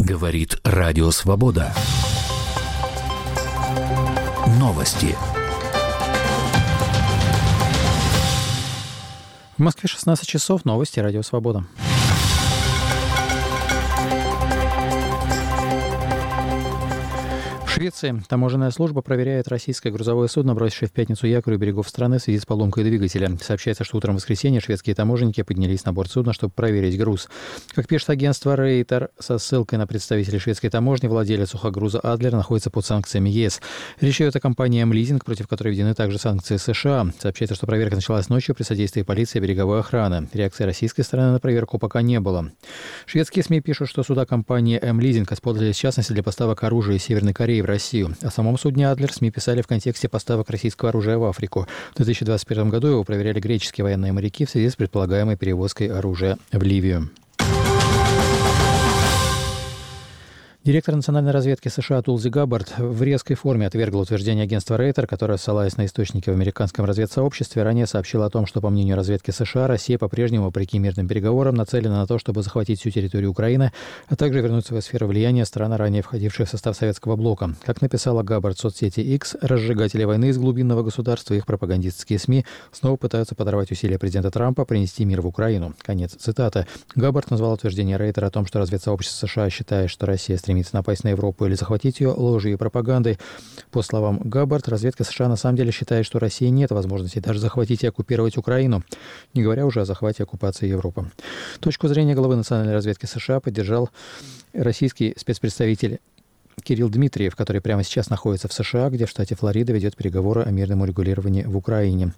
Говорит Радио Свобода. Новости. В Москве 16 часов. Новости Радио Свобода. В Швеции таможенная служба проверяет российское грузовое судно, бросившее в пятницу якорь у берегов страны в связи с поломкой двигателя. Сообщается, что утром в воскресенье шведские таможенники поднялись на борт судна, чтобы проверить груз. Как пишет агентство Рейтер, со ссылкой на представителей шведской таможни, владелец сухогруза «Адлер» находится под санкциями ЕС. Речь идет о компании «М-лизинг», против которой введены также санкции США. Сообщается, что проверка началась ночью при содействии полиции и береговой охраны. Реакции российской стороны на проверку пока не было. Шведские СМИ пишут, что суда компании «М-лизинг» использовались в частности для поставок оружия из Северной Кореи в Россию. О самом судне «Адлер» СМИ писали в контексте поставок российского оружия в Африку. В 2021 году его проверяли греческие военные моряки в связи с предполагаемой перевозкой оружия в Ливию. Директор национальной разведки США Тулзи Габбард в резкой форме отвергла утверждение агентства Рейтер, которое, ссылаясь на источники в американском разведсообществе, ранее сообщило о том, что, по мнению разведки США, Россия по-прежнему, вопреки мирным переговорам, нацелена на то, чтобы захватить всю территорию Украины, а также вернуть свою сферу влияния стран, ранее входивших в состав Советского блока. Как написала Габбард в соцсети X, разжигатели войны из глубинного государства и их пропагандистские СМИ снова пытаются подорвать усилия президента Трампа принести мир в Украину. Конец цитаты. Габбард назвал утверждение Рейтера о том, что разведсообщество США считает, что Россия стремится напасть на Европу или захватить ее, ложью и пропагандой. По словам Габбард, разведка США на самом деле считает, что у России нет возможности даже захватить и оккупировать Украину, не говоря уже о захвате и оккупации Европы. Точку зрения главы национальной разведки США поддержал российский спецпредставитель Кирилл Дмитриев, который прямо сейчас находится в США, где в штате Флорида ведет переговоры о мирном урегулировании в Украине.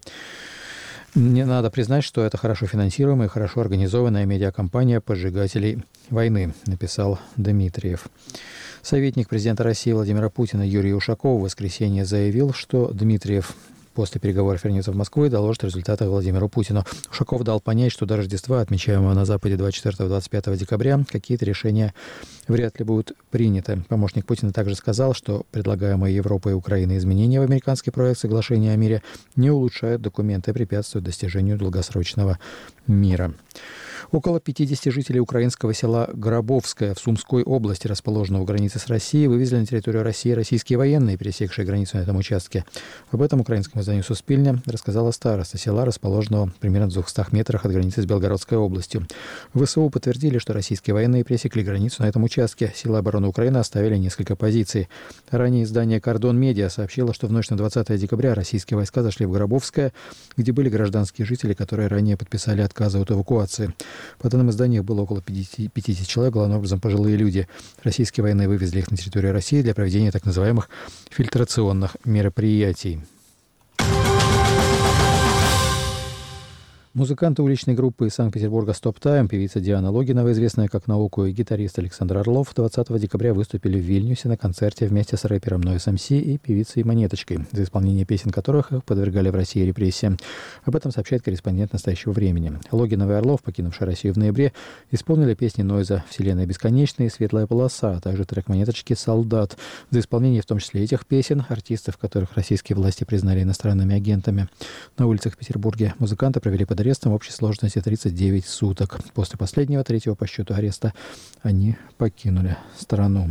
Мне надо признать, что это хорошо финансируемая и хорошо организованная медиакомпания поджигателей войны, написал Дмитриев. Советник президента России Владимира Путина Юрий Ушаков в воскресенье заявил, что Дмитриев после переговоров вернется в Москву и доложит результаты Владимиру Путину. Ушаков дал понять, что до Рождества, отмечаемого на Западе 24-25 декабря, какие-то решения вряд ли будут приняты. Помощник Путина также сказал, что предлагаемые Европой и Украиной изменения в американский проект соглашения о мире не улучшают документы и препятствуют достижению долгосрочного мира. Около 50 жителей украинского села Гробовское в Сумской области, расположенного у границы с Россией, вывезли на территорию России российские военные, пересекшие границу на этом участке. Об этом украинскому изданию «Суспильня» рассказала староста села, расположенного примерно в 200 метрах от границы с Белгородской областью. ВСУ подтвердили, что российские военные пересекли границу на этом участке. Силы обороны Украины оставили несколько позиций. Ранее издание «Кордон Медиа» сообщило, что в ночь на 20 декабря российские войска зашли в Гробовское, где были гражданские жители, которые ранее подписали отказы от эвакуации. По данным издания, было около 50 человек, главным образом пожилые люди. Российские военные вывезли их на территорию России для проведения так называемых фильтрационных мероприятий. Музыканты уличной группы из Санкт-Петербурга «Стоп Тайм», певица Диана Логинова, известная как «Науку», и гитарист Александр Орлов 20 декабря выступили в Вильнюсе на концерте вместе с рэпером Noise MC и певицей Монеточкой, за исполнение песен которых их подвергали в России репрессиям. Об этом сообщает корреспондент «Настоящего времени». Логинова и Орлов, покинувшие Россию в ноябре, исполнили песни Нойза «Вселенная бесконечная» и «Светлая полоса», а также трек Монеточки «Солдат». За исполнение в том числе этих песен артистов, которых российские власти признали иностранными агентами. На улицах Петербурга музыканты провели под арестом в общей сложности 39 суток. После последнего, третьего по счету ареста, они покинули страну.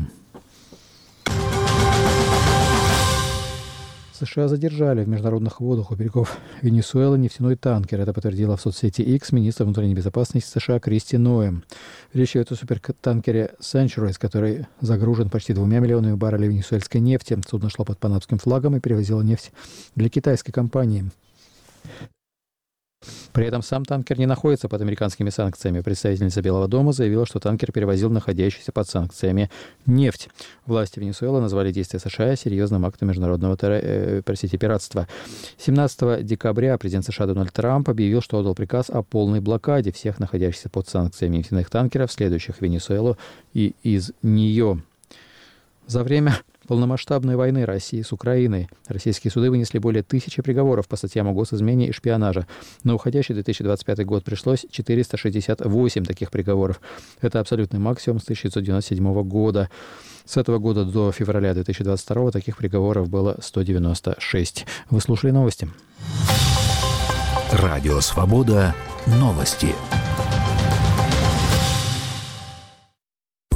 США задержали в международных водах у берегов Венесуэлы нефтяной танкер. Это подтвердила в соцсети X министр внутренней безопасности США Кристи Ноэм. Речь идет о супертанкере Century, который загружен почти 2 миллионами баррелей венесуэльской нефти. Судно шло под панамским флагом и перевозило нефть для китайской компании. При этом сам танкер не находится под американскими санкциями. Представительница Белого дома заявила, что танкер перевозил находящуюся под санкциями нефть. Власти Венесуэлы назвали действия США серьезным актом международного пиратства. 17 декабря президент США Дональд Трамп объявил, что отдал приказ о полной блокаде всех находящихся под санкциями нефтяных танкеров, следующих в Венесуэлу и из нее. За время полномасштабной войны России с Украиной российские суды вынесли более 1000 приговоров по статьям о госизмене и шпионаже. На уходящий 2025 год пришлось 468 таких приговоров. Это абсолютный максимум с 1997 года. С этого года до февраля 2022 таких приговоров было 196. Вы слушали новости. Радио «Свобода». Новости.